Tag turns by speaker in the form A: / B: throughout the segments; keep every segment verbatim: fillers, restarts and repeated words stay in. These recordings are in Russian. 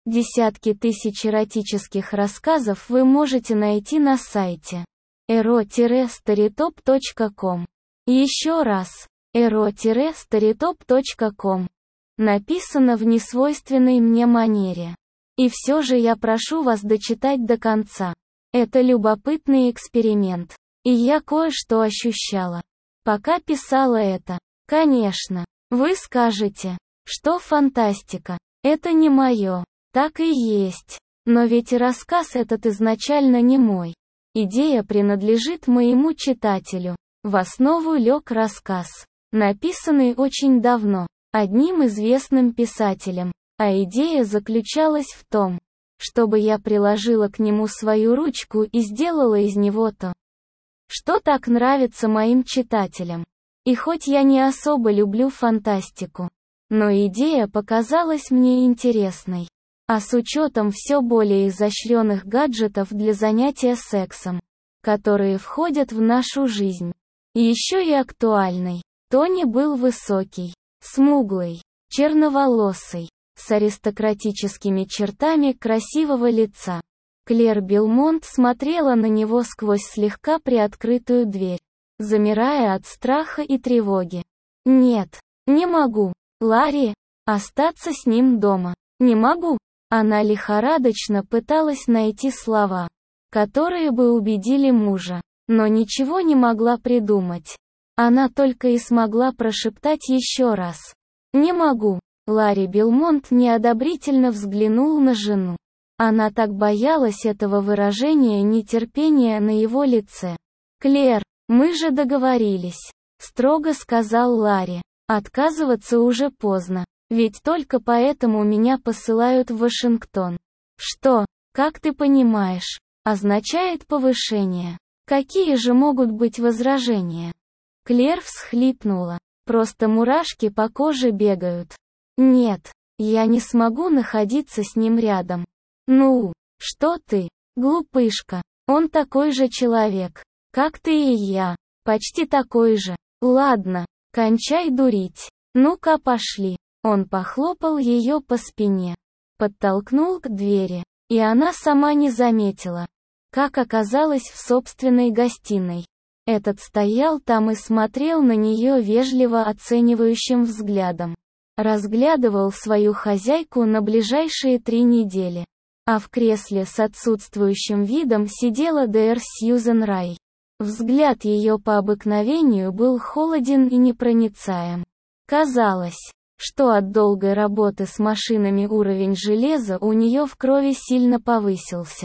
A: Десятки тысяч эротических рассказов вы можете найти на сайте эро старитоп точка ком. Еще раз, эро старитоп точка ком. Написано в несвойственной мне манере. И все же я прошу вас дочитать до конца. Это любопытный эксперимент. И я кое-что ощущала, пока писала это. Конечно, вы скажете, что фантастика. Это не мое. Так и есть. Но ведь и рассказ этот изначально не мой. Идея принадлежит моему читателю. В основу лег рассказ, написанный очень давно, одним известным писателем, а идея заключалась в том, чтобы я приложила к нему свою ручку и сделала из него то, что так нравится моим читателям. И хоть я не особо люблю фантастику, но идея показалась мне интересной. А с учетом все более изощренных гаджетов для занятия сексом, которые входят в нашу жизнь, еще и актуальной. Тони был высокий, смуглый, черноволосый, с аристократическими чертами красивого лица. Клэр Белмонт смотрела на него сквозь слегка приоткрытую дверь, замирая от страха и тревоги. «Нет, не могу, Ларри, остаться с ним дома. Не могу». Она лихорадочно пыталась найти слова, которые бы убедили мужа, но ничего не могла придумать. Она только и смогла прошептать еще раз. «Не могу». Ларри Белмонт неодобрительно взглянул на жену. Она так боялась этого выражения нетерпения на его лице. «Клэр, мы же договорились», — строго сказал Ларри. «Отказываться уже поздно. Ведь только поэтому меня посылают в Вашингтон. Что, как ты понимаешь, означает повышение. Какие же могут быть возражения?» Клэр всхлипнула. «Просто мурашки по коже бегают. Нет, я не смогу находиться с ним рядом». «Ну, что ты, глупышка, он такой же человек, как ты и я, почти такой же. Ладно, кончай дурить. Ну-ка пошли». Он похлопал ее по спине, подтолкнул к двери, и она сама не заметила, как оказалась в собственной гостиной. Этот стоял там и смотрел на нее вежливо оценивающим взглядом. Разглядывал свою хозяйку на ближайшие три недели. А в кресле с отсутствующим видом сидела Дэр Сьюзен Рай. Взгляд ее по обыкновению был холоден и непроницаем. Казалось, что от долгой работы с машинами уровень железа у нее в крови сильно повысился.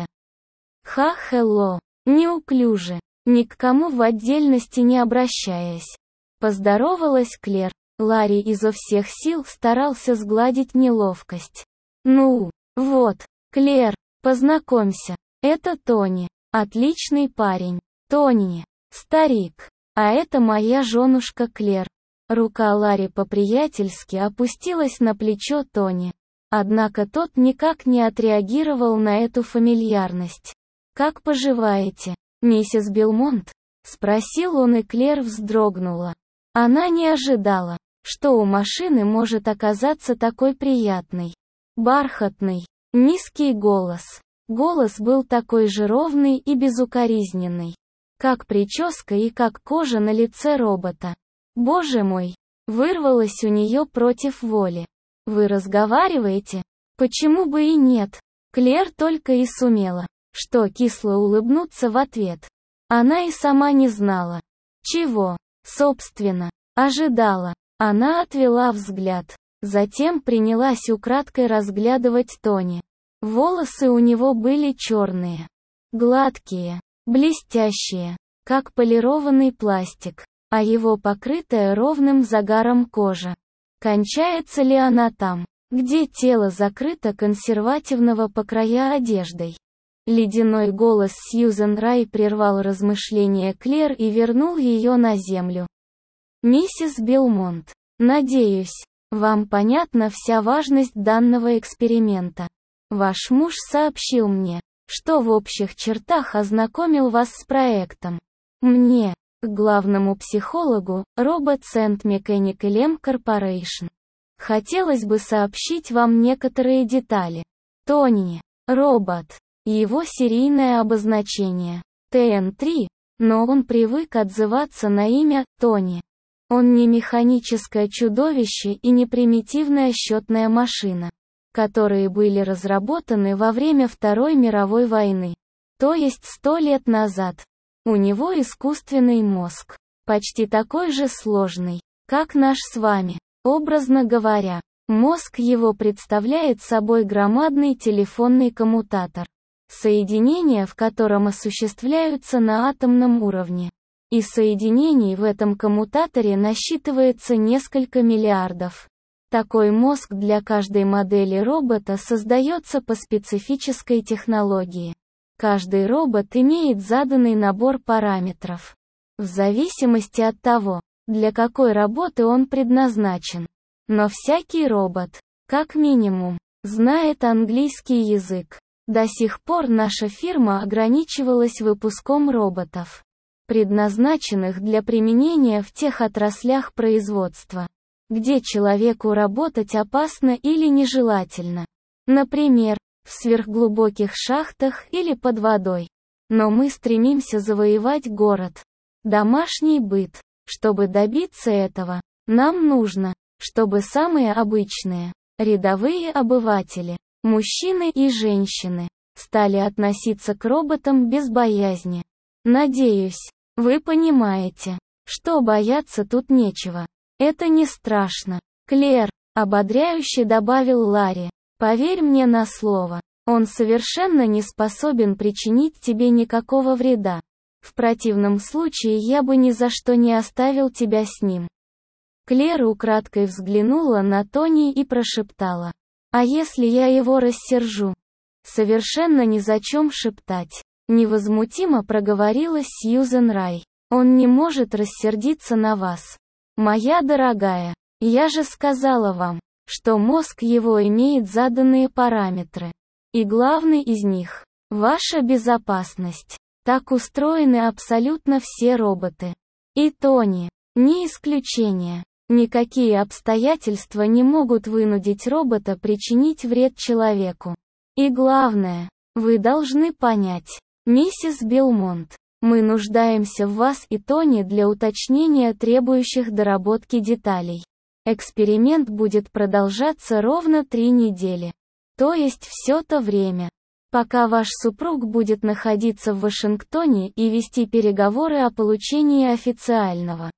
A: «Ха-хелло», неуклюже, ни к кому в отдельности не обращаясь. Поздоровалась Клэр. Ларри изо всех сил старался сгладить неловкость. «Ну, вот, Клэр, познакомься, это Тони, отличный парень. Тони, старик, а это моя женушка Клэр». Рука Ларри по-приятельски опустилась на плечо Тони. Однако тот никак не отреагировал на эту фамильярность. «Как поживаете, миссис Белмонт?» — спросил он, и Клэр вздрогнула. Она не ожидала, что у машины может оказаться такой приятный, бархатный, низкий голос. Голос был такой же ровный и безукоризненный, как прическа и как кожа на лице робота. «Боже мой!» — вырвалось у нее против воли. «Вы разговариваете? Почему бы и нет?» Клэр только и сумела, что кисло улыбнуться в ответ. Она и сама не знала, чего, собственно, ожидала. Она отвела взгляд, затем принялась украдкой разглядывать Тони. Волосы у него были черные, гладкие, блестящие, как полированный пластик, а его покрытая ровным загаром кожа. Кончается ли она там, где тело закрыто консервативного по края одеждой? Ледяной голос Сьюзен Рай прервал размышления Клэр и вернул ее на землю. «Миссис Белмонт, надеюсь, вам понятна вся важность данного эксперимента. Ваш муж сообщил мне, что в общих чертах ознакомил вас с проектом. Мне, к главному психологу, Robots and Mechanical M Corporation. Хотелось бы сообщить вам некоторые детали. Тони. Робот. Его серийное обозначение. Тэ эн три, но он привык отзываться на имя Тони. Он не механическое чудовище и не примитивная счетная машина, которые были разработаны во время Второй мировой войны, то есть сто лет назад. У него искусственный мозг, почти такой же сложный, как наш с вами. Образно говоря, мозг его представляет собой громадный телефонный коммутатор, соединения в котором осуществляются на атомном уровне. И соединений в этом коммутаторе насчитывается несколько миллиардов. Такой мозг для каждой модели робота создается по специфической технологии. Каждый робот имеет заданный набор параметров, в зависимости от того, для какой работы он предназначен. Но всякий робот, как минимум, знает английский язык. До сих пор наша фирма ограничивалась выпуском роботов, предназначенных для применения в тех отраслях производства, где человеку работать опасно или нежелательно. Например, в сверхглубоких шахтах или под водой. Но мы стремимся завоевать город, домашний быт. Чтобы добиться этого, нам нужно, чтобы самые обычные, рядовые обыватели, мужчины и женщины, стали относиться к роботам без боязни. Надеюсь, вы понимаете, что бояться тут нечего. Это не страшно. Клэр, ободряюще добавил Ларри, поверь мне на слово, он совершенно не способен причинить тебе никакого вреда. В противном случае я бы ни за что не оставил тебя с ним. Клэр украдкой взглянула на Тони и прошептала: «А если я его рассержу?» «Совершенно ни зачем шептать», — невозмутимо проговорила Сьюзен Рай. «Он не может рассердиться на вас. Моя дорогая, я же сказала вам, что мозг его имеет заданные параметры. И главный из них — ваша безопасность. Так устроены абсолютно все роботы. И Тони не исключение. Никакие обстоятельства не могут вынудить робота причинить вред человеку. И главное, вы должны понять, миссис Белмонт, мы нуждаемся в вас и Тони для уточнения требующих доработки деталей. Эксперимент будет продолжаться ровно три недели. То есть все то время, пока ваш супруг будет находиться в Вашингтоне и вести переговоры о получении официального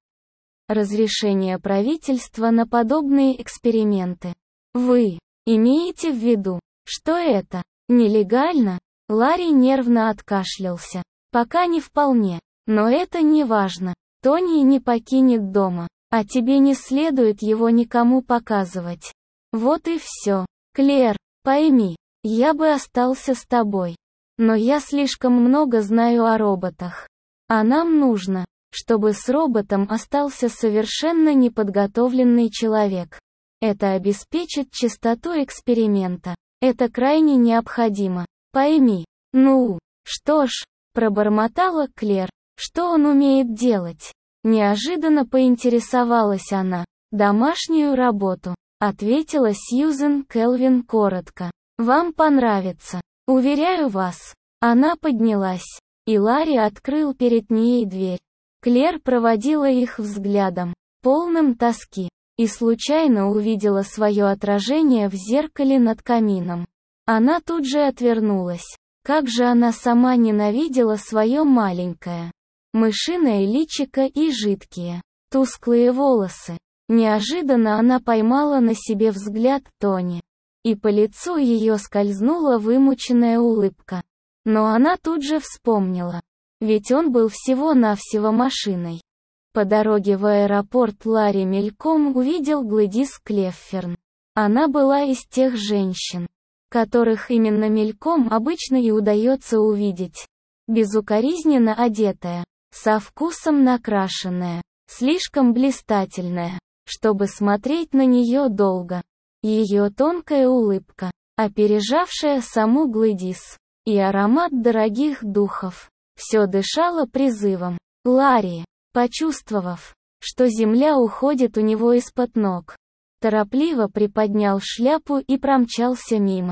A: разрешения правительства на подобные эксперименты. Вы имеете в виду, что это нелегально? Ларри нервно откашлялся. Пока не вполне, но это не важно. Тони не покинет дома, а тебе не следует его никому показывать. Вот и все. Клэр, пойми, я бы остался с тобой. Но я слишком много знаю о роботах. А нам нужно, чтобы с роботом остался совершенно неподготовленный человек. Это обеспечит чистоту эксперимента. Это крайне необходимо. Пойми. Ну, что ж, пробормотала Клэр. Что он умеет делать? Неожиданно поинтересовалась она. Домашнюю работу, ответила Сьюзен Келвин коротко. Вам понравится. Уверяю вас. Она поднялась, и Ларри открыл перед ней дверь. Клэр проводила их взглядом, полным тоски, и случайно увидела свое отражение в зеркале над камином. Она тут же отвернулась. Как же она сама ненавидела свое маленькое мышиное личико и жидкие, тусклые волосы. Неожиданно она поймала на себе взгляд Тони, и по лицу ее скользнула вымученная улыбка. Но она тут же вспомнила. Ведь он был всего-навсего машиной. По дороге в аэропорт Ларри мельком увидел Глэдис Клефферн. Она была из тех женщин, которых именно мельком обычно и удается увидеть. Безукоризненно одетая, со вкусом накрашенная, слишком блистательная, чтобы смотреть на нее долго. Ее тонкая улыбка, опережавшая саму Глэдис, и аромат дорогих духов. Все дышало призывом. Ларри, почувствовав, что земля уходит у него из-под ног, торопливо приподнял шляпу и промчался мимо.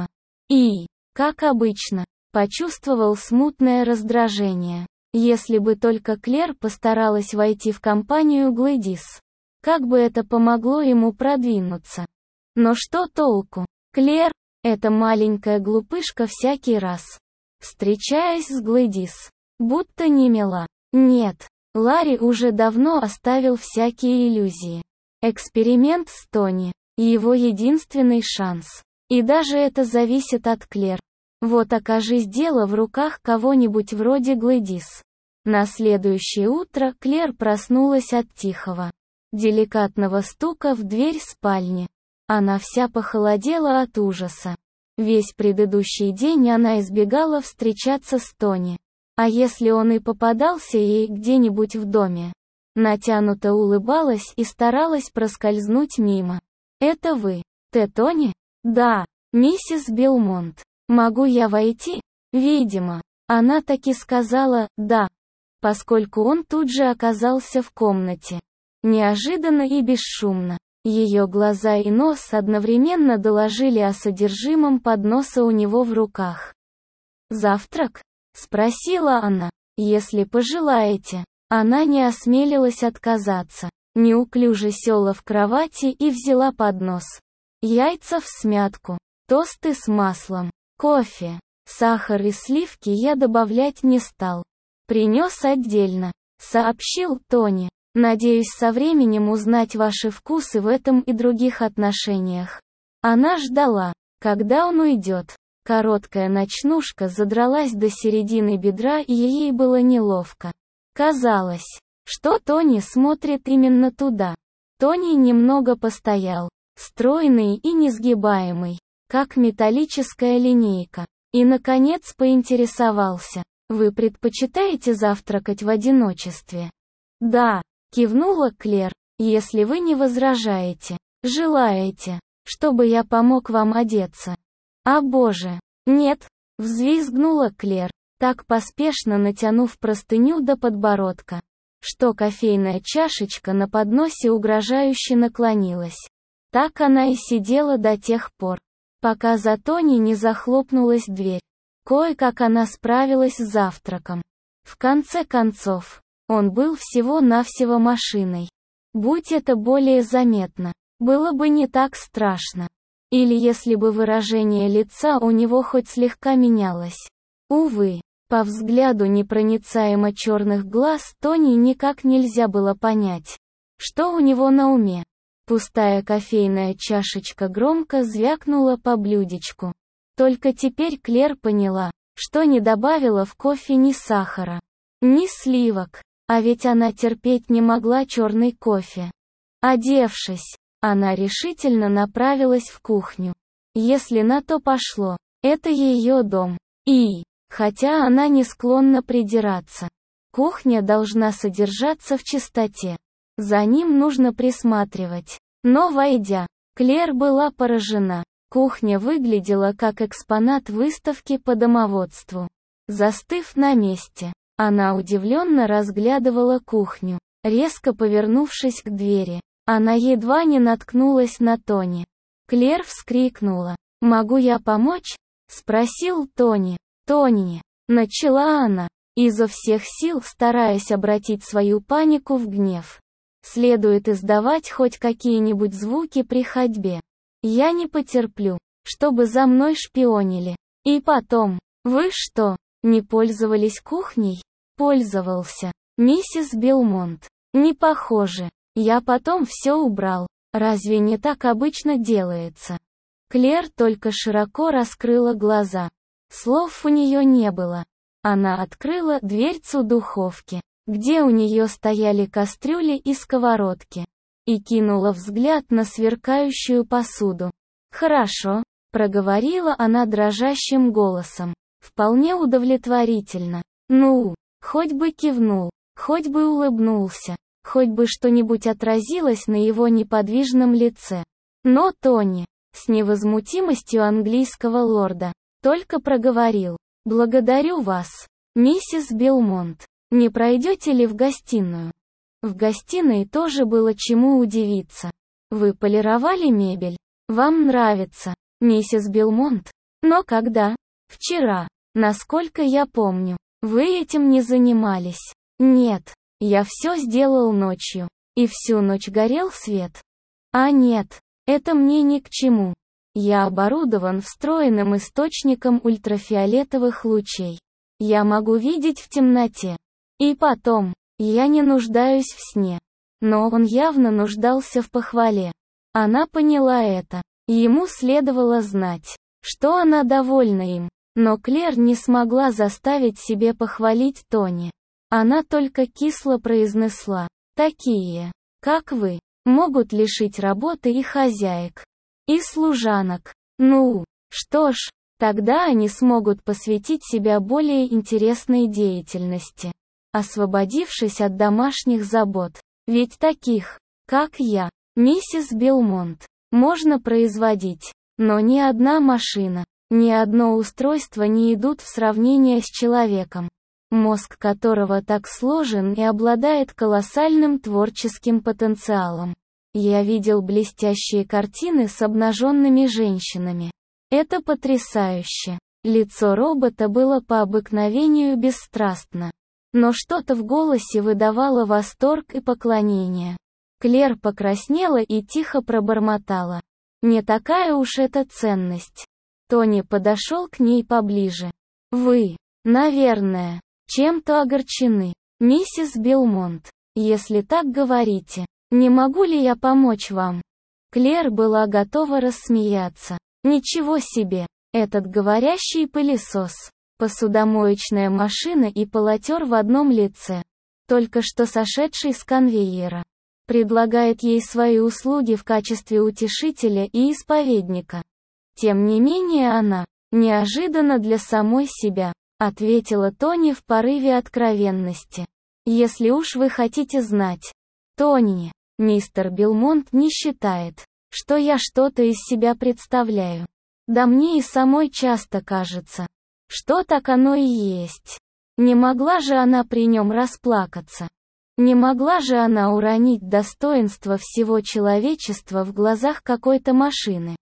A: И, как обычно, почувствовал смутное раздражение. Если бы только Клэр постаралась войти в компанию Глэдис. Как бы это помогло ему продвинуться. Но что толку? Клэр, эта маленькая глупышка всякий раз, встречаясь с Глэдис, будто не мила. Нет, Ларри уже давно оставил всякие иллюзии. Эксперимент с Тони – его единственный шанс. И даже это зависит от Клэр. Вот окажись дело в руках кого-нибудь вроде Глэдис. На следующее утро Клэр проснулась от тихого, деликатного стука в дверь спальни. Она вся похолодела от ужаса. Весь предыдущий день она избегала встречаться с Тони. А если он и попадался ей где-нибудь в доме, натянуто улыбалась и старалась проскользнуть мимо. «Это вы, Т. Тони?» «Да, миссис Белмонт. Могу я войти?» Видимо, она таки сказала «да», поскольку он тут же оказался в комнате. Неожиданно и бесшумно. Ее глаза и нос одновременно доложили о содержимом подноса у него в руках. «Завтрак?» — спросила она. «Если пожелаете». Она не осмелилась отказаться. Неуклюже села в кровати и взяла поднос. Яйца всмятку, тосты с маслом, кофе, сахар и сливки я добавлять не стал. Принес отдельно, сообщил Тони. Надеюсь со временем узнать ваши вкусы в этом и других отношениях. Она ждала, когда он уйдет. Короткая ночнушка задралась до середины бедра, и ей было неловко. Казалось, что Тони смотрит именно туда. Тони немного постоял, стройный и несгибаемый, как металлическая линейка, и, наконец, поинтересовался: «Вы предпочитаете завтракать в одиночестве?» «Да», — кивнула Клэр, — «если вы не возражаете. Желаете, чтобы я помог вам одеться?» «О боже, нет», — взвизгнула Клэр, так поспешно натянув простыню до подбородка, что кофейная чашечка на подносе угрожающе наклонилась. Так она и сидела до тех пор, пока за Тони не захлопнулась дверь. Кое-как она справилась с завтраком. В конце концов, он был всего-навсего машиной. Будь это более заметно, было бы не так страшно. Или если бы выражение лица у него хоть слегка менялось. Увы, по взгляду непроницаемо черных глаз Тони никак нельзя было понять, что у него на уме. Пустая кофейная чашечка громко звякнула по блюдечку. Только теперь Клэр поняла, что не добавила в кофе ни сахара, ни сливок, а ведь она терпеть не могла черный кофе. Одевшись, она решительно направилась в кухню. Если на то пошло, это ее дом. И, хотя она не склонна придираться, кухня должна содержаться в чистоте. За ним нужно присматривать. Но войдя, Клэр была поражена. Кухня выглядела как экспонат выставки по домоводству. Застыв на месте, она удивленно разглядывала кухню. Резко повернувшись к двери, она едва не наткнулась на Тони. Клэр вскрикнула. «Могу я помочь?» — спросил Тони. «Тони!» — начала она, изо всех сил стараясь обратить свою панику в гнев. «Следует издавать хоть какие-нибудь звуки при ходьбе. Я не потерплю, чтобы за мной шпионили. И потом, вы что, не пользовались кухней?» «Пользовался, миссис Белмонт. Не похоже. Я потом все убрал. Разве не так обычно делается?» Клэр только широко раскрыла глаза. Слов у нее не было. Она открыла дверцу духовки, где у нее стояли кастрюли и сковородки, и кинула взгляд на сверкающую посуду. «Хорошо», — проговорила она дрожащим голосом. «Вполне удовлетворительно. Ну, хоть бы кивнул, хоть бы улыбнулся, хоть бы что-нибудь отразилось на его неподвижном лице». Но Тони, с невозмутимостью английского лорда, только проговорил: «Благодарю вас, миссис Белмонт. Не пройдете ли в гостиную?» В гостиной тоже было чему удивиться. «Вы полировали мебель? Вам нравится, миссис Белмонт?» Но когда? Вчера. Насколько я помню, вы этим не занимались. Нет, я все сделал ночью. И всю ночь горел свет. А нет, это мне ни к чему. Я оборудован встроенным источником ультрафиолетовых лучей. Я могу видеть в темноте. И потом, я не нуждаюсь в сне. Но он явно нуждался в похвале. Она поняла это. Ему следовало знать, что она довольна им. Но Клэр не смогла заставить себе похвалить Тони. Она только кисло произнесла: «Такие, как вы, могут лишить работы и хозяек, и служанок. Ну, что ж, тогда они смогут посвятить себя более интересной деятельности, освободившись от домашних забот. Ведь таких, как я, миссис Белмонт, можно производить, но ни одна машина, ни одно устройство не идут в сравнение с человеком, мозг которого так сложен и обладает колоссальным творческим потенциалом. Я видел блестящие картины с обнаженными женщинами. Это потрясающе». Лицо робота было по обыкновению бесстрастно. Но что-то в голосе выдавало восторг и поклонение. Клэр покраснела и тихо пробормотала: «Не такая уж это ценность». Тони подошел к ней поближе. «Вы, наверное, чем-то огорчены, миссис Белмонт. Если так говорите, не могу ли я помочь вам?» Клэр была готова рассмеяться. «Ничего себе, этот говорящий пылесос, посудомоечная машина и полотер в одном лице, только что сошедший с конвейера, предлагает ей свои услуги в качестве утешителя и исповедника. Тем не менее она, неожиданно для самой себя, ответила Тони в порыве откровенности. Если уж вы хотите знать, Тони, мистер Белмонт не считает, что я что-то из себя представляю. Да мне и самой часто кажется, что так оно и есть. Не могла же она при нем расплакаться. Не могла же она уронить достоинство всего человечества в глазах какой-то машины.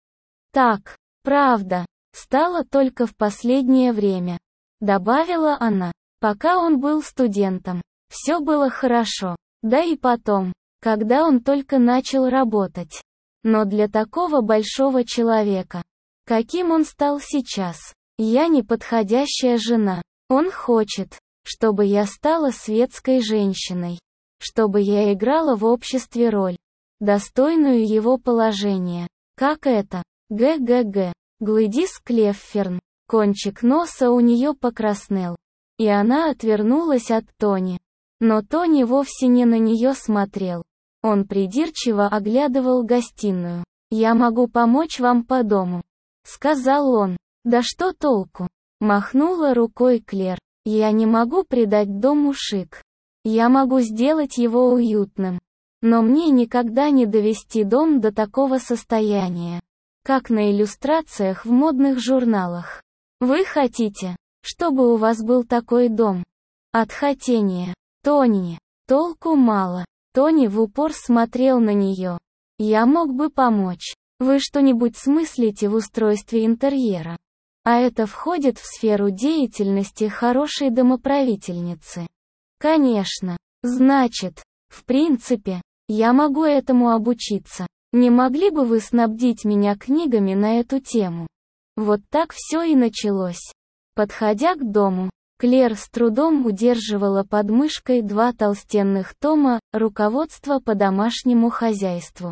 A: Так, правда, стало только в последнее время, добавила она. Пока он был студентом, все было хорошо, да и потом, когда он только начал работать. Но для такого большого человека, каким он стал сейчас, я неподходящая жена. Он хочет, чтобы я стала светской женщиной, чтобы я играла в обществе роль, достойную его положения. Как это? Г-г-г. Глэдис Клефферн. Кончик носа у нее покраснел. И она отвернулась от Тони. Но Тони вовсе не на нее смотрел. Он придирчиво оглядывал гостиную. «Я могу помочь вам по дому», — сказал он. «Да что толку?» — махнула рукой Клэр. «Я не могу придать дому шик. Я могу сделать его уютным. Но мне никогда не довести дом до такого состояния, как на иллюстрациях в модных журналах. Вы хотите, чтобы у вас был такой дом?» От хотения Тони толку мало. Тони в упор смотрел на нее. «Я мог бы помочь. Вы что-нибудь смыслите в устройстве интерьера? А это входит в сферу деятельности хорошей домоправительницы?» «Конечно. Значит, в принципе, я могу этому обучиться. Не могли бы вы снабдить меня книгами на эту тему?» Вот так все и началось. Подходя к дому, Клэр с трудом удерживала под мышкой два толстенных тома «Руководство по домашнему хозяйству»,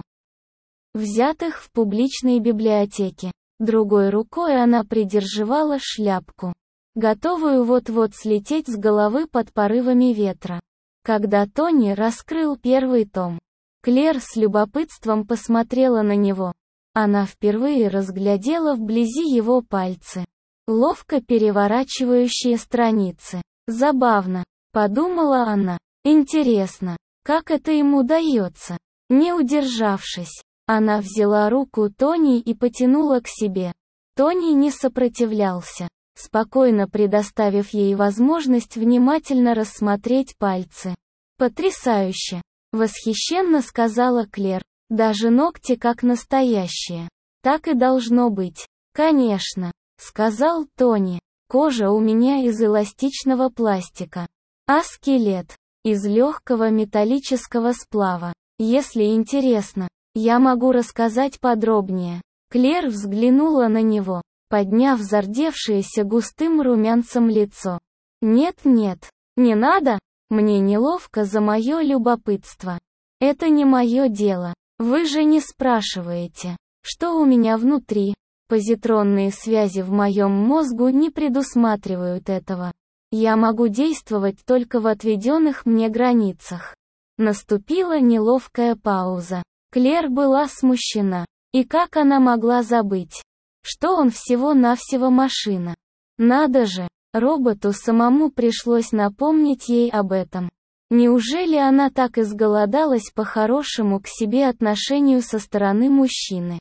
A: взятых в публичной библиотеке. Другой рукой она придерживала шляпку, готовую вот-вот слететь с головы под порывами ветра. Когда Тони раскрыл первый том, Клэр с любопытством посмотрела на него. Она впервые разглядела вблизи его пальцы, ловко переворачивающие страницы. «Забавно», — подумала она. «Интересно, как это ему удается?» Не удержавшись, она взяла руку Тони и потянула к себе. Тони не сопротивлялся, спокойно предоставив ей возможность внимательно рассмотреть пальцы. «Потрясающе!» — восхищенно сказала Клэр. «Даже ногти как настоящие. Так и должно быть. «Конечно», — сказал Тони. «Кожа у меня из эластичного пластика, а скелет из легкого металлического сплава. Если интересно, я могу рассказать подробнее». Клэр взглянула на него, подняв зардевшееся густым румянцем лицо. «Нет-нет, не надо, мне неловко за мое любопытство. Это не мое дело. Вы же не спрашиваете, что у меня внутри. Позитронные связи в моем мозгу не предусматривают этого. Я могу действовать только в отведенных мне границах». Наступила неловкая пауза. Клэр была смущена. И как она могла забыть, что он всего-навсего машина? Надо же, роботу самому пришлось напомнить ей об этом. Неужели она так изголодалась по хорошему к себе отношению со стороны мужчины,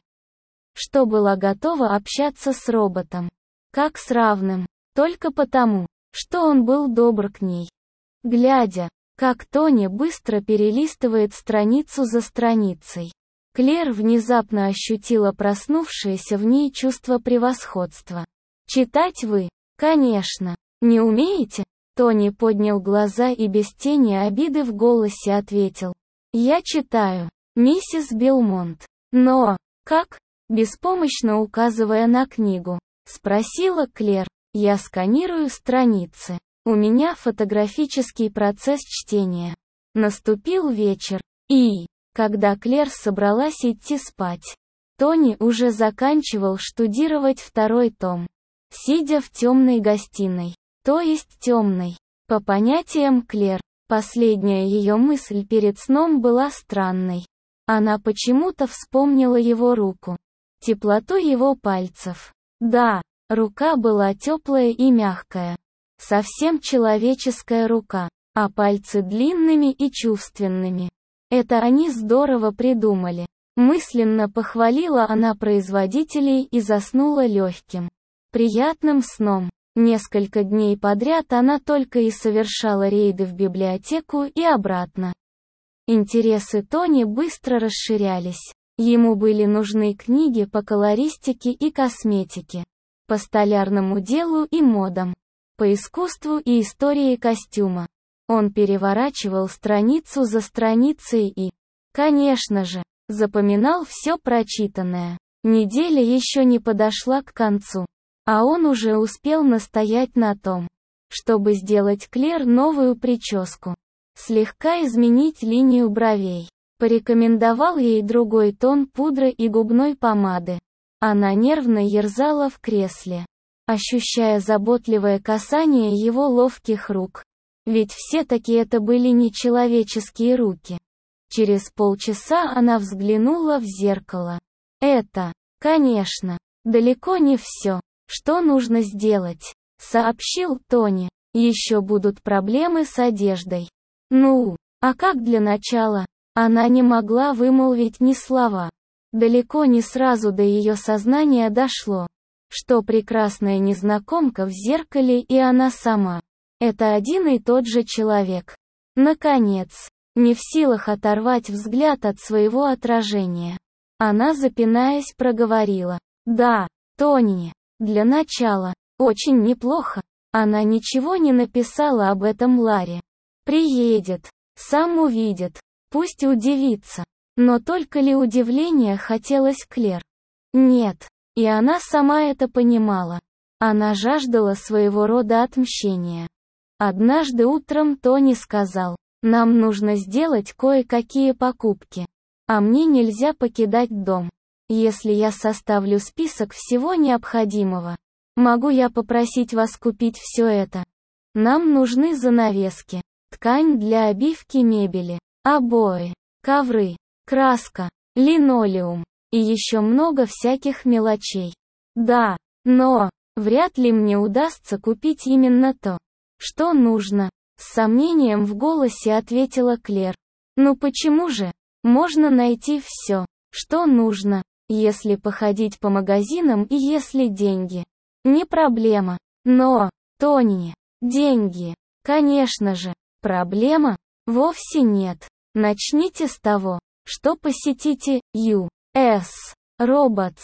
A: что была готова общаться с роботом, как с равным, только потому, что он был добр к ней? Глядя, как Тони быстро перелистывает страницу за страницей, Клэр внезапно ощутила проснувшееся в ней чувство превосходства. «Читать вы, конечно, не умеете?» Тони поднял глаза и без тени обиды в голосе ответил. «Я читаю, миссис Белмонт. Но, как?» Беспомощно указывая на книгу, спросила Клэр. «Я сканирую страницы. У меня фотографический процесс чтения». Наступил вечер, и... Когда Клэр собралась идти спать, Тони уже заканчивал штудировать второй том. Сидя в темной гостиной, то есть темной. По понятиям Клэр, последняя ее мысль перед сном была странной. Она почему-то вспомнила его руку, теплоту его пальцев. Да, рука была теплая и мягкая. Совсем человеческая рука, а пальцы длинными и чувственными. Это они здорово придумали. Мысленно похвалила она производителей и заснула легким, приятным сном. Несколько дней подряд она только и совершала рейды в библиотеку и обратно. Интересы Тони быстро расширялись. Ему были нужны книги по колористике и косметике, по столярному делу и модам, по искусству и истории костюма. Он переворачивал страницу за страницей и, конечно же, запоминал все прочитанное. Неделя еще не подошла к концу, а он уже успел настоять на том, чтобы сделать Клэр новую прическу, слегка изменить линию бровей. Порекомендовал ей другой тон пудры и губной помады. Она нервно ерзала в кресле, ощущая заботливое касание его ловких рук. Ведь все-таки это были нечеловеческие руки. Через полчаса она взглянула в зеркало. Это, конечно, далеко не все, что нужно сделать, сообщил Тони. Еще будут проблемы с одеждой. Ну, а как для начала? Она не могла вымолвить ни слова. Далеко не сразу до ее сознания дошло, что прекрасная незнакомка в зеркале и она сама. Это один и тот же человек. Наконец, не в силах оторвать взгляд от своего отражения, она, запинаясь, проговорила. «Да, Тони, для начала, очень неплохо». Она ничего не написала об этом Ларе. Приедет, сам увидит, пусть удивится. Но только ли удивление хотелось Клэр? Нет, и она сама это понимала. Она жаждала своего рода отмщения. Однажды утром Тони сказал: «Нам нужно сделать кое-какие покупки. А мне нельзя покидать дом. Если я составлю список всего необходимого, могу я попросить вас купить все это? Нам нужны занавески, ткань для обивки мебели, обои, ковры, краска, линолеум и еще много всяких мелочей. Да, но вряд ли мне удастся купить именно то, что нужно», — с сомнением в голосе ответила Клэр. «Ну почему же? Можно найти все, что нужно, если походить по магазинам и если деньги. Не проблема. Но, Тони, деньги, конечно же, проблема? Вовсе нет. Начните с того, что посетите ю эс Robots.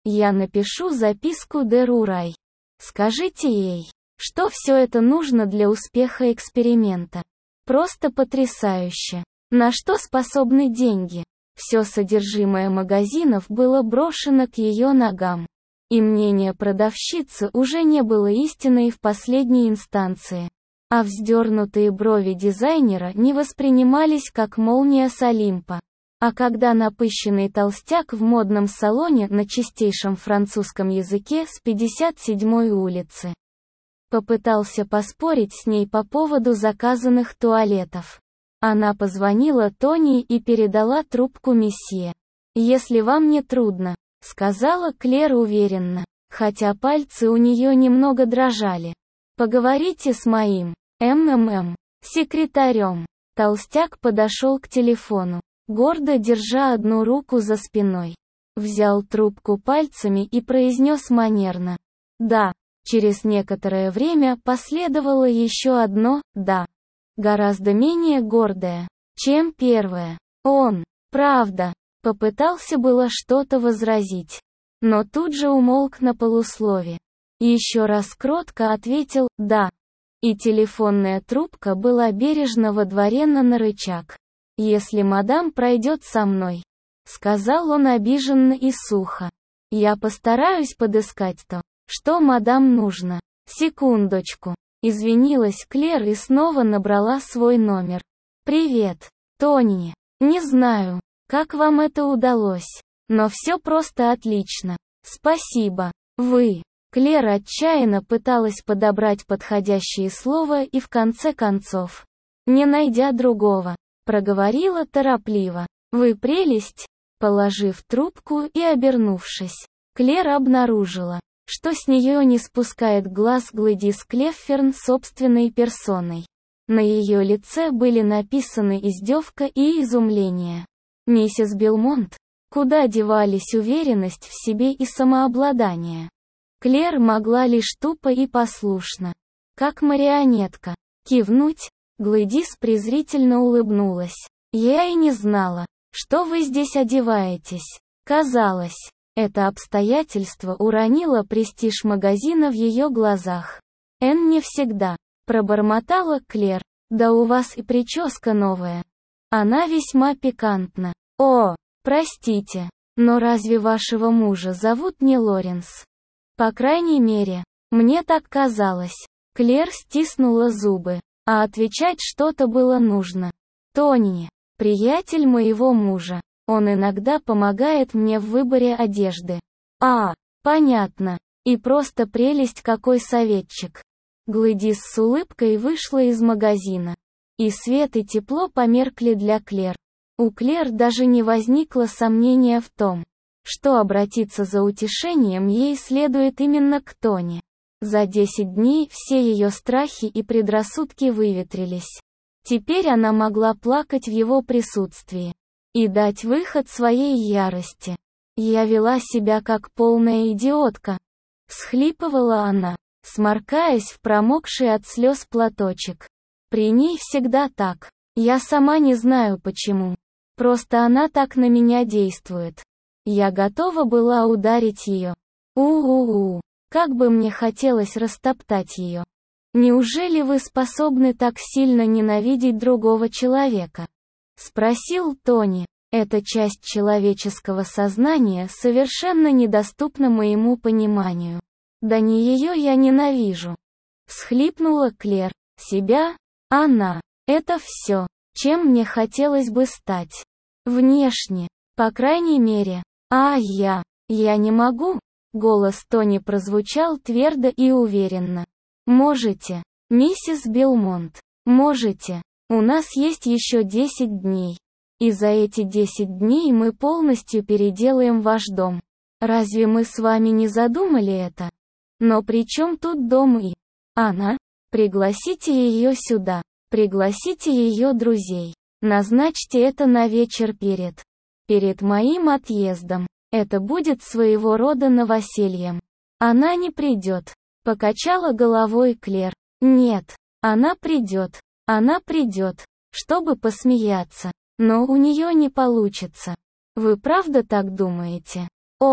A: Я напишу записку Дерурай. Скажите ей, что все это нужно для успеха эксперимента. Просто потрясающе. На что способны деньги? Все содержимое магазинов было брошено к ее ногам. И мнение продавщицы уже не было истиной в последней инстанции. А вздернутые брови дизайнера не воспринимались как молния с Олимпа. А когда напыщенный толстяк в модном салоне на чистейшем французском языке с пятьдесят седьмой улицы попытался поспорить с ней по поводу заказанных туалетов, она позвонила Тони и передала трубку месье. «Если вам не трудно», — сказала Клэр уверенно, хотя пальцы у нее немного дрожали. «Поговорите с моим МММ, секретарем». Толстяк подошел к телефону, гордо держа одну руку за спиной. Взял трубку пальцами и произнес манерно: «Да». Через некоторое время последовало еще одно «да», гораздо менее гордое, чем первое. Он, правда, попытался было что-то возразить, но тут же умолк на полуслове. Еще раз кротко ответил «да», и телефонная трубка была бережно водворена на рычаг. «Если мадам пройдет со мной», — сказал он обиженно и сухо, — «я постараюсь подыскать то, что мадам нужно». «Секундочку», — извинилась Клэр и снова набрала свой номер. «Привет, Тони. Не знаю, как вам это удалось, но все просто отлично. Спасибо. Вы». Клэр отчаянно пыталась подобрать подходящее слово и в конце концов, не найдя другого, проговорила торопливо: «Вы прелесть». Положив трубку и обернувшись, Клэр обнаружила, что с нее не спускает глаз Глэдис Клефферн собственной персоной. На ее лице были написаны издевка и изумление. «Миссис Белмонт, куда девались уверенность в себе и самообладание?» Клэр могла лишь тупо и послушно, как марионетка, кивнуть. Глэдис презрительно улыбнулась. «Я и не знала, что вы здесь одеваетесь». Казалось, это обстоятельство уронило престиж магазина в ее глазах. «Энн не всегда», — пробормотала Клэр. «Да у вас и прическа новая. Она весьма пикантна». «О, простите, но разве вашего мужа зовут не Лоренс?» «По крайней мере, мне так казалось». Клэр стиснула зубы, а отвечать что-то было нужно. «Тони, приятель моего мужа. Он иногда помогает мне в выборе одежды». «А, понятно. И просто прелесть какой советчик». Глэдис с улыбкой вышла из магазина. И свет и тепло померкли для Клэр. У Клэр даже не возникло сомнения в том, что обратиться за утешением ей следует именно к Тони. За десять дней все ее страхи и предрассудки выветрились. Теперь она могла плакать в его присутствии и дать выход своей ярости. «Я вела себя как полная идиотка», — всхлипывала она, сморкаясь в промокший от слез платочек. «При ней всегда так. Я сама не знаю почему. Просто она так на меня действует. Я готова была ударить ее. У-у-у, как бы мне хотелось растоптать ее. Неужели вы способны так сильно ненавидеть другого человека?» — спросил Тони. «Эта часть человеческого сознания совершенно недоступна моему пониманию. Да не ее я ненавижу». Всхлипнула Клэр. «Себя? Она. Это все, чем мне хотелось бы стать. Внешне, по крайней мере. А я? Я не могу». Голос Тони прозвучал твердо и уверенно. «Можете, миссис Белмонт, можете. У нас есть еще десять дней. И за эти десять дней мы полностью переделаем ваш дом. Разве мы с вами не задумали это? Но при чем тут дом и она? Пригласите ее сюда, пригласите ее друзей. Назначьте это на вечер перед, перед моим отъездом. Это будет своего рода новосельем». «Она не придет», — покачала головой Клэр. «Нет, она придет, она придет, чтобы посмеяться. Но у нее не получится». «Вы правда так думаете?» «О,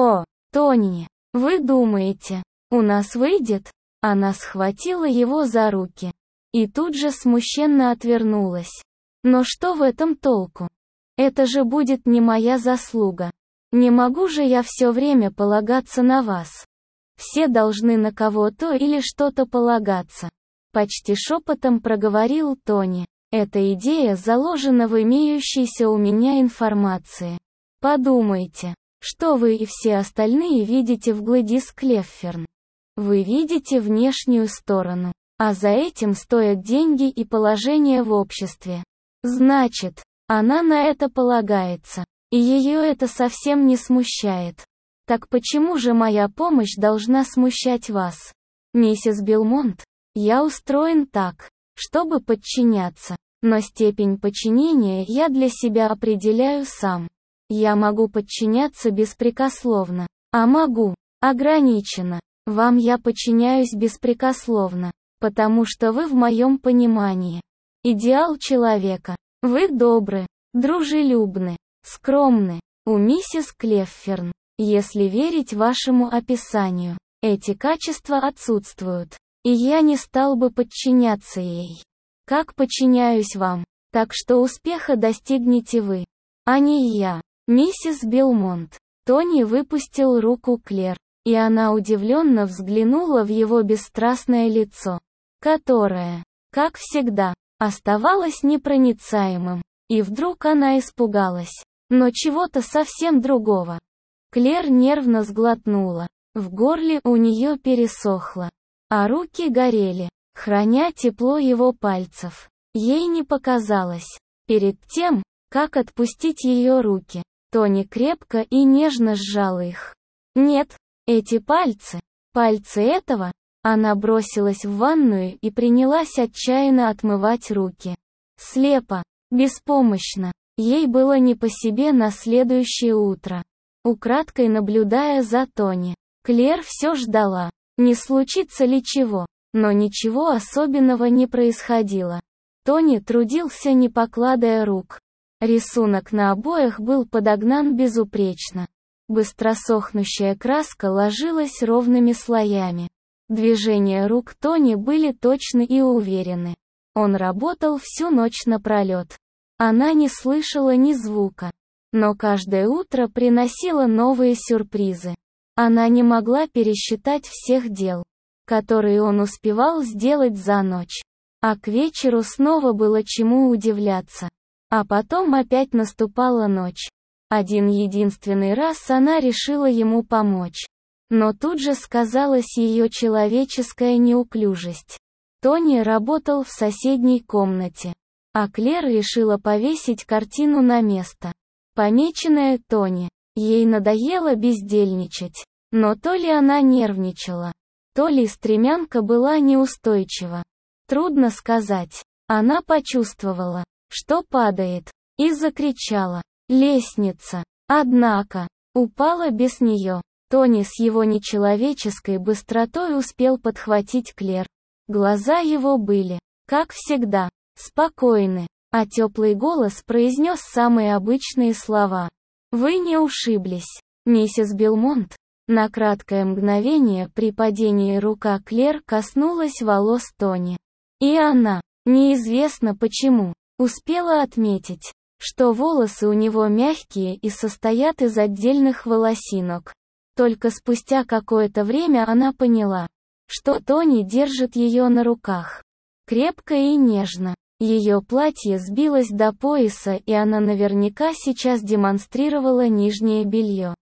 A: Тони, вы думаете, у нас выйдет? Она схватила его за руки. И тут же смущенно отвернулась. Но что в этом толку? Это же будет не моя заслуга. Не могу же я все время полагаться на вас. Все должны на кого-то или что-то полагаться. Почти шепотом проговорил Тони. Эта идея заложена в имеющейся у меня информации. Подумайте, что вы и все остальные видите в Гладис Клефферн. Вы видите внешнюю сторону, а за этим стоят деньги и положение в обществе. Значит, она на это полагается, и ее это совсем не смущает. Так почему же моя помощь должна смущать вас? Миссис Белмонт, я устроен так, чтобы подчиняться, но степень подчинения я для себя определяю сам. Я могу подчиняться беспрекословно, а могу, ограниченно. Вам я подчиняюсь беспрекословно, потому что вы в моем понимании идеал человека. Вы добры, дружелюбны, скромны. У миссис Клефферн, если верить вашему описанию, эти качества отсутствуют, и я не стал бы подчиняться ей. Как подчиняюсь вам, так что успеха достигнете вы, а не я. Миссис Белмонт. Тони выпустил руку Клэр, и она удивленно взглянула в его бесстрастное лицо, которое, как всегда, оставалось непроницаемым. И вдруг она испугалась, но чего-то совсем другого. Клэр нервно сглотнула, в горле у нее пересохло, а руки горели, храня тепло его пальцев. Ей не показалось. Перед тем, как отпустить ее руки, Тони крепко и нежно сжал их. Нет, эти пальцы, пальцы этого. Она бросилась в ванную и принялась отчаянно отмывать руки. Слепо, беспомощно. Ей было не по себе на следующее утро. Украдкой наблюдая за Тони, Клэр все ждала, не случится ли чего, но ничего особенного не происходило. Тони трудился не покладая рук. Рисунок на обоях был подогнан безупречно. Быстросохнущая краска ложилась ровными слоями. Движения рук Тони были точны и уверены. Он работал всю ночь напролет. Она не слышала ни звука. Но каждое утро приносило новые сюрпризы. Она не могла пересчитать всех дел, которые он успевал сделать за ночь. А к вечеру снова было чему удивляться. А потом опять наступала ночь. Один единственный раз она решила ему помочь. Но тут же сказалась ее человеческая неуклюжесть. Тони работал в соседней комнате. А Клэр решила повесить картину на место, помеченное Тони. Ей надоело бездельничать. Но то ли она нервничала, то ли стремянка была неустойчива. Трудно сказать. Она почувствовала, что падает, и закричала. Лестница. Однако, упала без нее. Тони с его нечеловеческой быстротой успел подхватить Клэр. Глаза его были, как всегда, спокойны, а теплый голос произнес самые обычные слова. «Вы не ушиблись, миссис Белмонт». На краткое мгновение при падении рука Клэр коснулась волос Тони. И она, неизвестно почему, успела отметить, что волосы у него мягкие и состоят из отдельных волосинок. Только спустя какое-то время она поняла, что Тони держит ее на руках. Крепко и нежно. Ее платье сбилось до пояса, и она наверняка сейчас демонстрировала нижнее белье.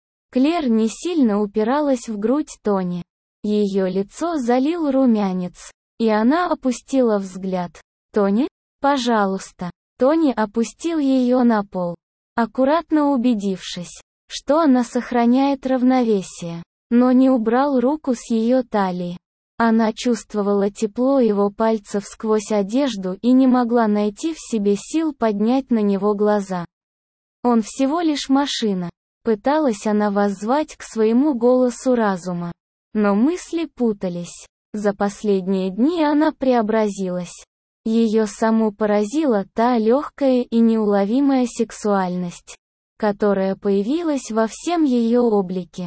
A: Клэр не сильно упиралась в грудь Тони. Ее лицо залил румянец, и она опустила взгляд. «Тони? Пожалуйста». Тони опустил ее на пол, аккуратно убедившись, что она сохраняет равновесие, но не убрал руку с ее талии. Она чувствовала тепло его пальцев сквозь одежду и не могла найти в себе сил поднять на него глаза. Он всего лишь машина. Пыталась она воззвать к своему голосу разума. Но мысли путались. За последние дни она преобразилась. Ее саму поразила та легкая и неуловимая сексуальность, которая появилась во всем ее облике.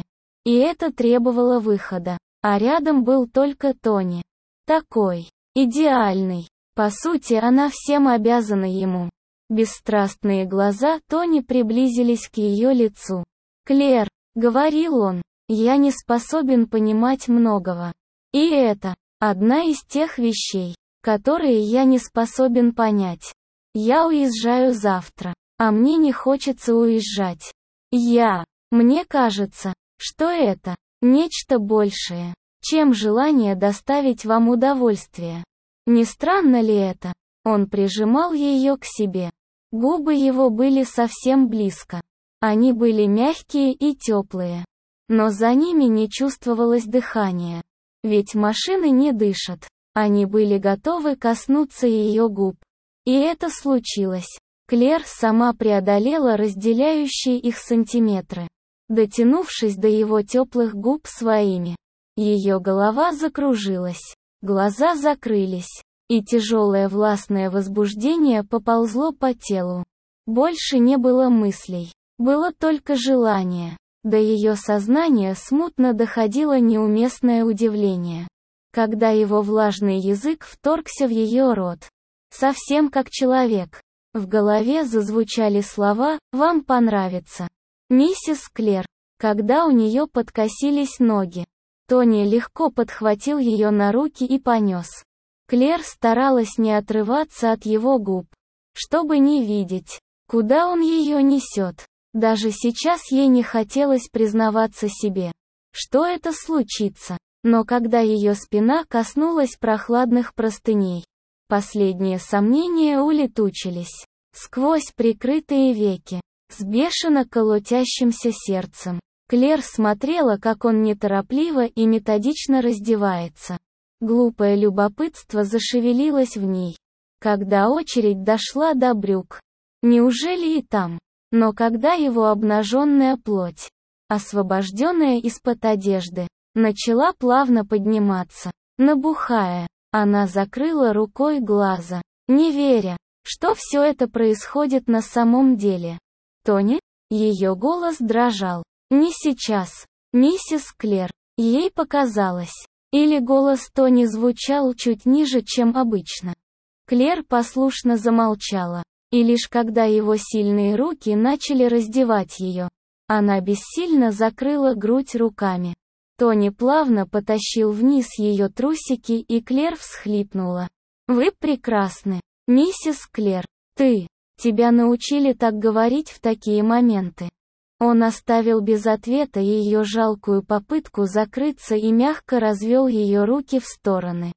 A: И это требовало выхода. А рядом был только Тони. Такой. Идеальный. По сути, она всем обязана ему. Бесстрастные глаза Тони приблизились к ее лицу. «Клэр», — говорил он, — «я не способен понимать многого. И это одна из тех вещей, которые я не способен понять. Я уезжаю завтра, а мне не хочется уезжать. Я, мне кажется, что это нечто большее, чем желание доставить вам удовольствие. Не странно ли это?» Он прижимал ее к себе. Губы его были совсем близко. Они были мягкие и теплые. Но за ними не чувствовалось дыхания. Ведь машины не дышат. Они были готовы коснуться ее губ. И это случилось. Клэр сама преодолела разделяющие их сантиметры, дотянувшись до его теплых губ своими. Ее голова закружилась, глаза закрылись, и тяжелое властное возбуждение поползло по телу. Больше не было мыслей. Было только желание. До ее сознания смутно доходило неуместное удивление, когда его влажный язык вторгся в ее рот. Совсем как человек. В голове зазвучали слова «Вам понравится, миссис Клэр», когда у нее подкосились ноги. Тони легко подхватил ее на руки и понес. Клэр старалась не отрываться от его губ, чтобы не видеть, куда он ее несет. Даже сейчас ей не хотелось признаваться себе, что это случится. Но когда ее спина коснулась прохладных простыней, последние сомнения улетучились. Сквозь прикрытые веки, с бешено колотящимся сердцем, Клэр смотрела, как он неторопливо и методично раздевается. Глупое любопытство зашевелилось в ней, когда очередь дошла до брюк. Неужели и там? Но когда его обнаженная плоть, освобожденная из-под одежды, начала плавно подниматься, набухая, она закрыла рукой глаза, не веря, что все это происходит на самом деле. «Тони?» Ее голос дрожал. «Не сейчас, миссис Клэр». Ей показалось. Или голос Тони звучал чуть ниже, чем обычно. Клэр послушно замолчала. И лишь когда его сильные руки начали раздевать ее, она бессильно закрыла грудь руками. Тони плавно потащил вниз ее трусики, и Клэр всхлипнула. «Вы прекрасны, миссис Клэр. Ты, тебя научили так говорить в такие моменты». Он оставил без ответа ее жалкую попытку закрыться и мягко развел ее руки в стороны.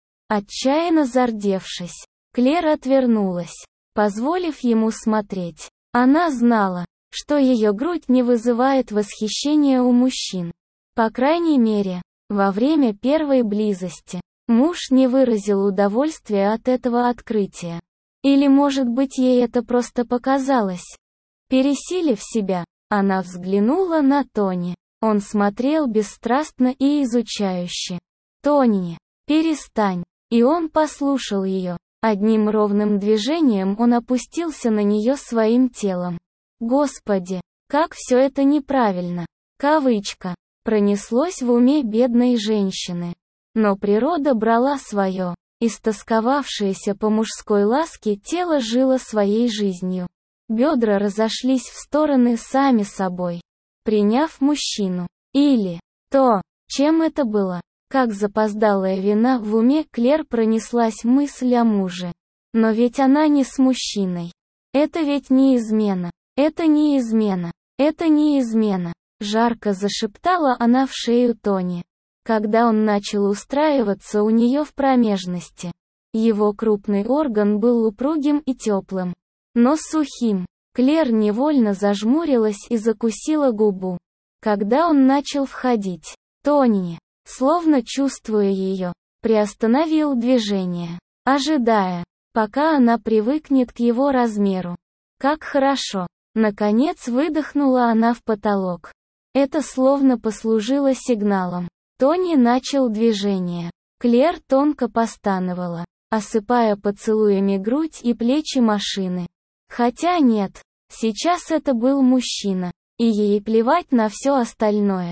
A: Отчаянно зардевшись, Клэр отвернулась, позволив ему смотреть. Она знала, что ее грудь не вызывает восхищения у мужчин. По крайней мере, во время первой близости, муж не выразил удовольствия от этого открытия. Или, может быть, ей это просто показалось. Пересилив себя, она взглянула на Тони. Он смотрел бесстрастно и изучающе. «Тони, перестань!» И он послушал ее. Одним ровным движением он опустился на нее своим телом. «Господи, как все это неправильно!» Кавычка. Пронеслось в уме бедной женщины. Но природа брала свое. Истосковавшееся по мужской ласке тело жило своей жизнью. Бедра разошлись в стороны сами собой, приняв мужчину. Или то, чем это было. Как запоздалая вина в уме Клэр пронеслась мысль о муже. Но ведь она не с мужчиной. Это ведь не измена. Это не измена. Это не измена. Жарко зашептала она в шею Тони, когда он начал устраиваться у нее в промежности. Его крупный орган был упругим и теплым, но сухим. Клэр невольно зажмурилась и закусила губу, когда он начал входить. Тони, словно чувствуя ее, приостановил движение, ожидая, пока она привыкнет к его размеру. Как хорошо! Наконец выдохнула она в потолок. Это словно послужило сигналом. Тони начал движение. Клэр тонко постановала, осыпая поцелуями грудь и плечи машины. Хотя нет, сейчас это был мужчина, и ей плевать на все остальное.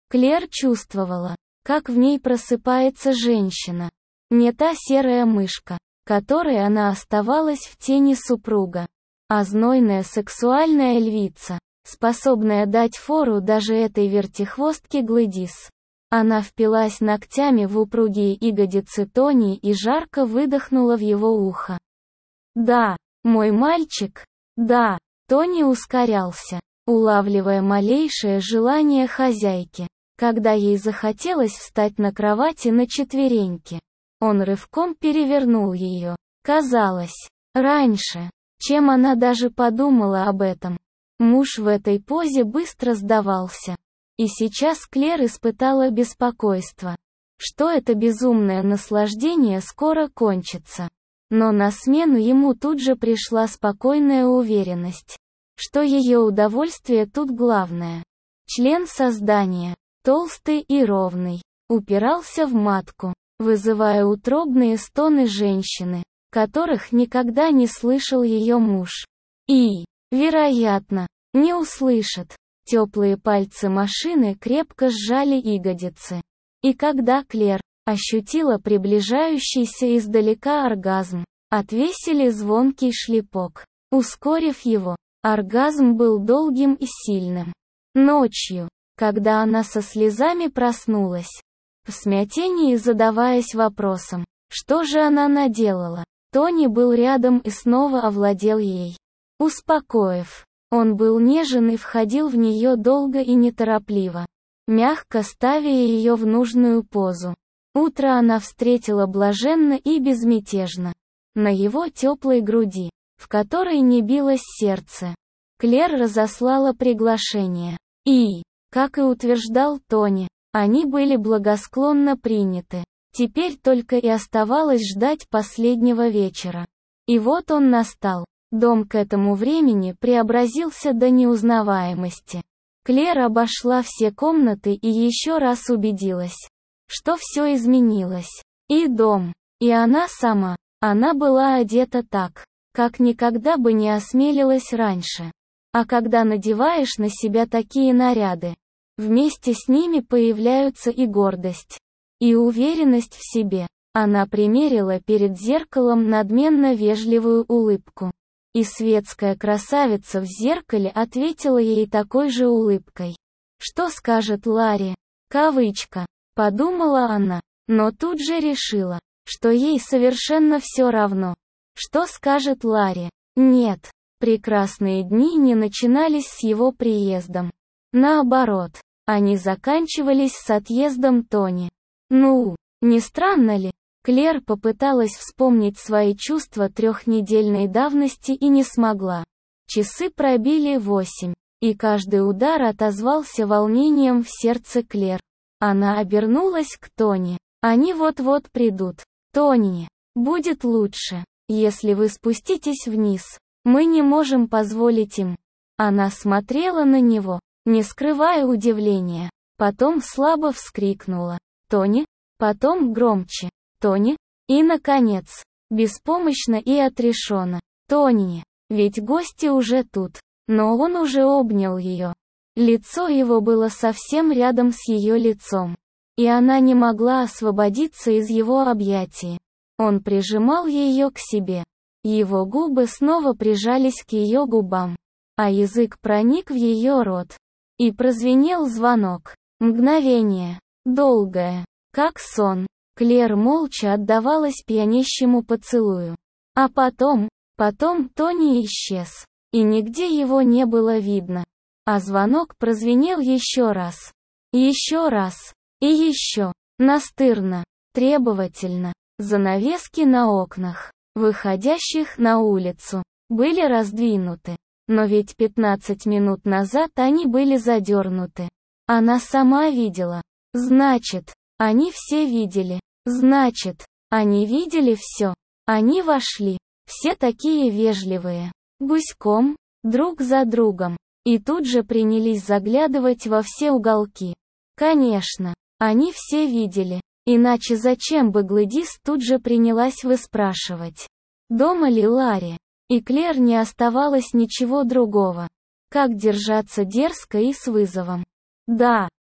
A: Клэр чувствовала, как в ней просыпается женщина. Не та серая мышка, которой она оставалась в тени супруга, а знойная сексуальная львица, способная дать фору даже этой вертихвостке Глэдис. Она впилась ногтями в упругие ягодицы Тони и жарко выдохнула в его ухо. «Да, мой мальчик, да!» Тони ускорялся, улавливая малейшее желание хозяйки. Когда ей захотелось встать на кровати на четвереньки, он рывком перевернул ее. Казалось, раньше, чем она даже подумала об этом, муж в этой позе быстро сдавался. И сейчас Клэр испытала беспокойство, что это безумное наслаждение скоро кончится. Но на смену ему тут же пришла спокойная уверенность, что ее удовольствие тут главное. Член создания, толстый и ровный, упирался в матку, вызывая утробные стоны женщины, которых никогда не слышал ее муж. И, вероятно, не услышит. Теплые пальцы машины крепко сжали ягодицы. И когда Клэр ощутила приближающийся издалека оргазм, отвесили звонкий шлепок, ускорив его. Оргазм был долгим и сильным. Ночью, когда она со слезами проснулась, в смятении задаваясь вопросом, что же она наделала, Тони был рядом и снова овладел ей. Успокоив, он был нежен и входил в нее долго и неторопливо, мягко ставя ее в нужную позу. Утро она встретила блаженно и безмятежно. На его теплой груди, в которой не билось сердце, Клэр разослала приглашение. И, как и утверждал Тони, они были благосклонно приняты. Теперь только и оставалось ждать последнего вечера. И вот он настал. Дом к этому времени преобразился до неузнаваемости. Клэр обошла все комнаты и еще раз убедилась, что все изменилось. И дом, и она сама. Она была одета так, как никогда бы не осмелилась раньше. А когда надеваешь на себя такие наряды, вместе с ними появляются и гордость, и уверенность в себе. Она примерила перед зеркалом надменно вежливую улыбку. И светская красавица в зеркале ответила ей такой же улыбкой. «Что скажет Ларри?» Кавычка. Подумала она, но тут же решила, что ей совершенно все равно. Что скажет Ларри? Нет. Прекрасные дни не начинались с его приездом. Наоборот, они заканчивались с отъездом Тони. Ну, не странно ли? Клэр попыталась вспомнить свои чувства трехнедельной давности и не смогла. Часы пробили восемь, и каждый удар отозвался волнением в сердце Клэр. Она обернулась к Тони. Они вот-вот придут. Тони, будет лучше, если вы спуститесь вниз. Мы не можем позволить им. Она смотрела на него, не скрывая удивления. Потом слабо вскрикнула. Тони? Потом громче. Тони? И, наконец, беспомощно и отрешенно. Тони, ведь гости уже тут. Но он уже обнял ее. Лицо его было совсем рядом с ее лицом. И она не могла освободиться из его объятий. Он прижимал ее к себе. Его губы снова прижались к ее губам. А язык проник в ее рот. И прозвенел звонок. Мгновение. Долгое. Как сон. Клэр молча отдавалась пьянящему поцелую. А потом, потом Тони исчез. И нигде его не было видно. А звонок прозвенел еще раз. Еще раз. И еще. Настырно. Требовательно. Занавески на окнах, выходящих на улицу, были раздвинуты. Но ведь пятнадцать минут назад они были задернуты. Она сама видела. Значит, они все видели. Значит, они видели все. Они вошли. Все такие вежливые. Гуськом, друг за другом. И тут же принялись заглядывать во все уголки. Конечно, они все видели. Иначе зачем бы Глэдис тут же принялась выспрашивать, дома ли Ларри? И Клэр не оставалось ничего другого, как держаться дерзко и с вызовом. Да,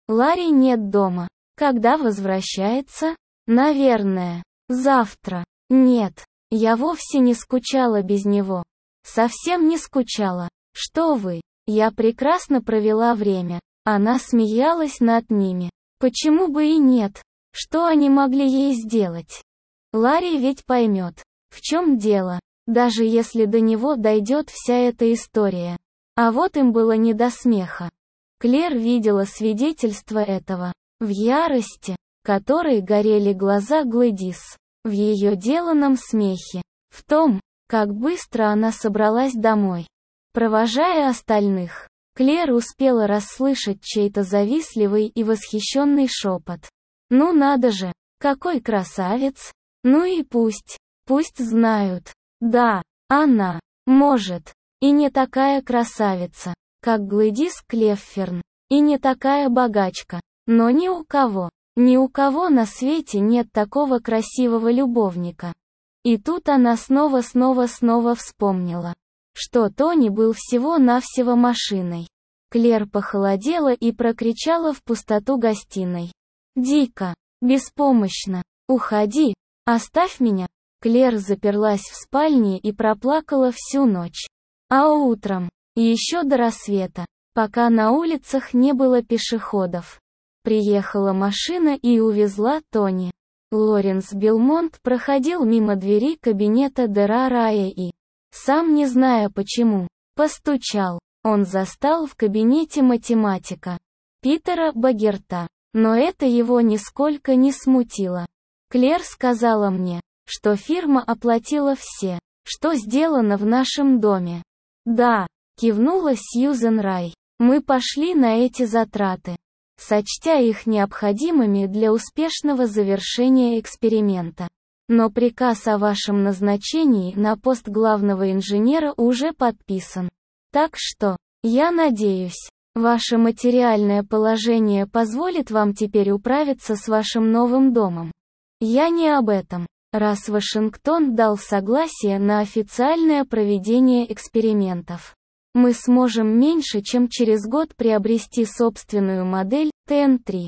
A: Ларри нет дома. Когда возвращается? Наверное. Завтра. Нет. Я вовсе не скучала без него. Совсем не скучала. Что вы? Я прекрасно провела время. Она смеялась над ними. Почему бы и нет? Что они могли ей сделать? Ларри ведь поймет, в чем дело, даже если до него дойдет вся эта история. А вот им было не до смеха. Клэр видела свидетельство этого. В ярости, которой горели глаза Глэдис. В ее деланном смехе. В том, как быстро она собралась домой. Провожая остальных, Клэр успела расслышать чей-то завистливый и восхищенный шепот. «Ну надо же, какой красавец! Ну и пусть, пусть знают. Да, она, может, и не такая красавица, как Глэдис Клефферн, и не такая богачка, но ни у кого, ни у кого на свете нет такого красивого любовника». И тут она снова-снова-снова вспомнила, что Тони был всего-навсего машиной. Клэр похолодела и прокричала в пустоту гостиной. «Дико, беспомощно, уходи, оставь меня». Клэр заперлась в спальне и проплакала всю ночь. А утром, еще до рассвета, пока на улицах не было пешеходов, приехала машина и увезла Тони. Лоренс Белмонт проходил мимо двери кабинета Дера Рая и, сам не зная почему, постучал. Он застал в кабинете математика Питера Багерта, но это его нисколько не смутило. Клэр сказала мне, что фирма оплатила все, что сделано в нашем доме. Да, кивнула Сьюзен Рай. Мы пошли на эти затраты, сочтя их необходимыми для успешного завершения эксперимента. Но приказ о вашем назначении на пост главного инженера уже подписан. Так что, я надеюсь, ваше материальное положение позволит вам теперь управиться с вашим новым домом. Я не об этом. Раз Вашингтон дал согласие на официальное проведение экспериментов, мы сможем меньше чем через год приобрести собственную модель Т Н три.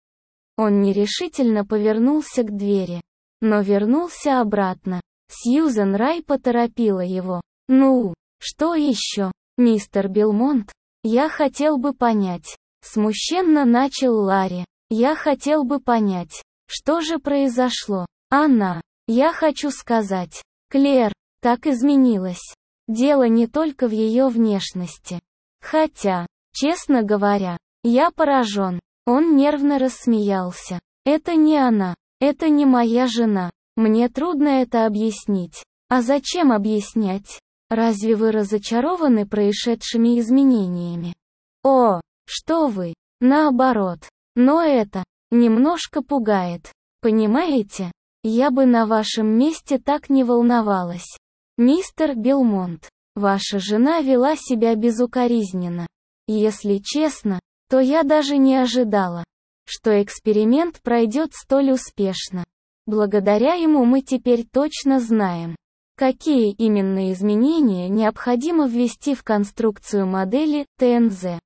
A: Он нерешительно повернулся к двери, но вернулся обратно. Сьюзен Рай поторопила его. «Ну, что еще, мистер Белмонт? Я хотел бы понять». Смущенно начал Ларри. «Я хотел бы понять, что же произошло. Она, я хочу сказать, Клэр, так изменилась. Дело не только в ее внешности. Хотя, честно говоря, я поражен». Он нервно рассмеялся. «Это не она. Это не моя жена. Мне трудно это объяснить». «А зачем объяснять? Разве вы разочарованы происшедшими изменениями?» «О, что вы, наоборот. Но это немножко пугает. Понимаете? Я бы на вашем месте так не волновалась. Мистер Белмонт, ваша жена вела себя безукоризненно. Если честно, то я даже не ожидала, что эксперимент пройдет столь успешно. Благодаря ему мы теперь точно знаем, какие именно изменения необходимо ввести в конструкцию модели Т Н З.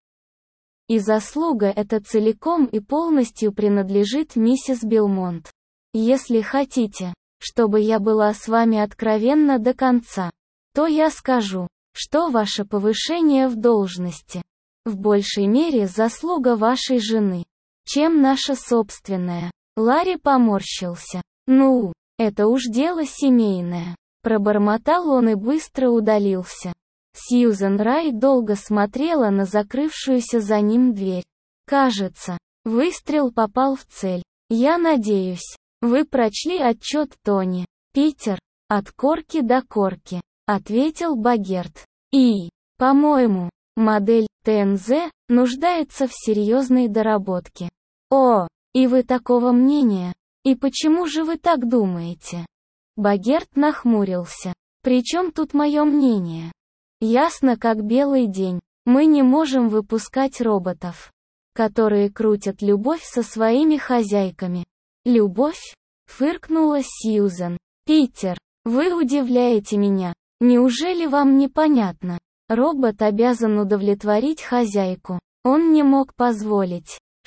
A: И заслуга эта целиком и полностью принадлежит миссис Белмонт. Если хотите, чтобы я была с вами откровенна до конца, то я скажу, что ваше повышение в должности в большей мере заслуга вашей жены, чем наша собственная. Ларри поморщился. «Ну, это уж дело семейное». Пробормотал он и быстро удалился. Сьюзен Рай долго смотрела на закрывшуюся за ним дверь. «Кажется, выстрел попал в цель. Я надеюсь, вы прочли отчет Тони, Питер, от корки до корки», — ответил Багерт. «И, по-моему, модель Т Н З нуждается в серьезной доработке». «О, и вы такого мнения? И почему же вы так думаете?» Багерт нахмурился. «При чем тут мое мнение? Ясно как белый день, мы не можем выпускать роботов, которые крутят любовь со своими хозяйками». «Любовь?» — фыркнула Сьюзен. «Питер, вы удивляете меня. Неужели вам непонятно? Робот обязан удовлетворить хозяйку. Он не мог позволить,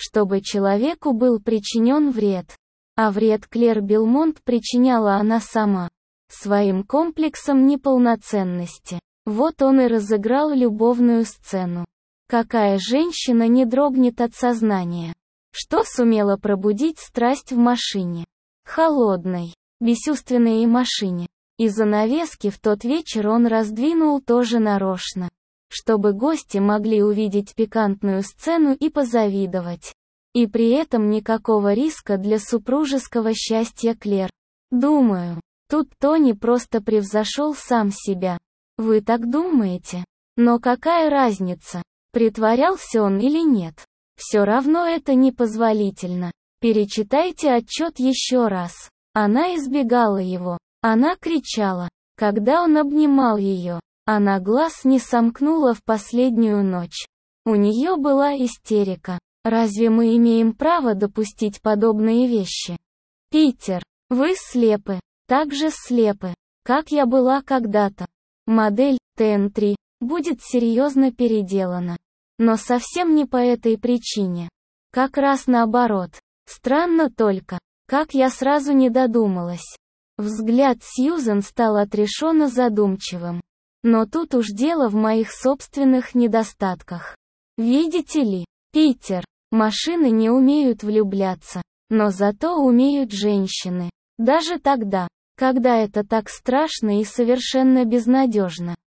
A: чтобы человеку был причинен вред. А вред Клэр Белмонт причиняла она сама, своим комплексом неполноценности. Вот он и разыграл любовную сцену. Какая женщина не дрогнет от сознания? Что сумела пробудить страсть в машине? Холодной, бесчувственной машине. И занавески в тот вечер он раздвинул тоже нарочно, чтобы гости могли увидеть пикантную сцену и позавидовать. И при этом никакого риска для супружеского счастья Клэр. Думаю, тут Тони просто превзошел сам себя. Вы так думаете? Но какая разница, притворялся он или нет? Все равно это непозволительно. Перечитайте отчет еще раз. Она избегала его. Она кричала, когда он обнимал ее. Она глаз не сомкнула в последнюю ночь. У нее была истерика. Разве мы имеем право допустить подобные вещи? Питер, вы слепы. Так же слепы, как я была когда-то. Модель Т Н три будет серьезно переделана. Но совсем не по этой причине. Как раз наоборот. Странно только, как я сразу не додумалась. Взгляд Сьюзен стал отрешенно задумчивым. Но тут уж дело в моих собственных недостатках. Видите ли, Питер, машины не умеют влюбляться, но зато умеют женщины. Даже тогда, когда это так страшно и совершенно безнадежно.